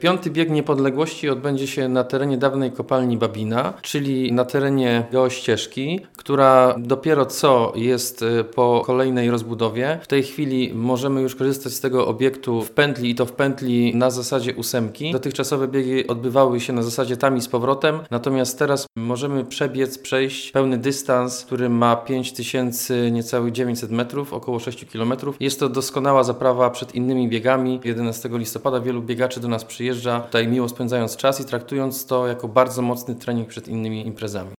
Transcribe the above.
Piąty bieg niepodległości odbędzie się na terenie dawnej kopalni Babina, czyli na terenie geościeżki, która dopiero co jest po kolejnej rozbudowie. W tej chwili możemy już korzystać z tego obiektu w pętli i to w pętli na zasadzie 8. Dotychczasowe biegi odbywały się na zasadzie tam i z powrotem, natomiast teraz możemy przejść pełny dystans, który ma 5000 niecałych 900 metrów, około 6 km. Jest to doskonała zaprawa przed innymi biegami. 11 listopada wielu biegaczy do nas przyjeżdża, tutaj miło spędzając czas i traktując to jako bardzo mocny trening przed innymi imprezami.